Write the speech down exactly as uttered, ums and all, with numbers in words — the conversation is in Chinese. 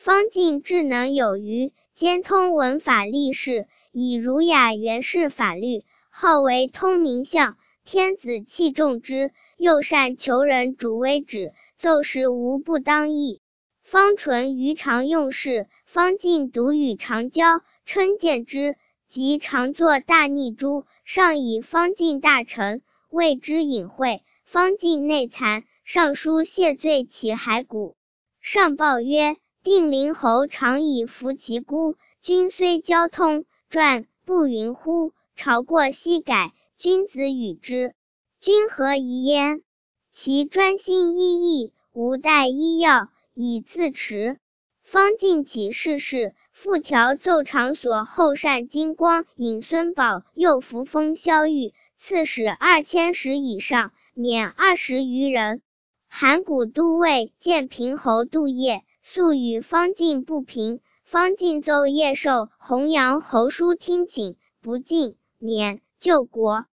方进智能有余，兼通文法历事，以儒雅原氏法律，号为通明相。天子器重之，又善求人主微旨，奏事无不当意。方纯于常用事，方进独与常交，称见之，即常作大逆诛。上以方进大臣，谓之隐晦。方进内残，上书谢罪其骸骨。上报曰：定陵侯常以服其孤，君虽交通，传不云乎？朝过夕改，君子与之，君何疑焉？其专心一意，无待医药，以自持。方进起事事，复调奏场所后善金光尹孙宝右扶风萧玉，刺史二千石以上，免二十余人。函谷都尉建平侯杜业素与方进不平，方进奏叶寿弘阳侯书听请，不进，免，救国。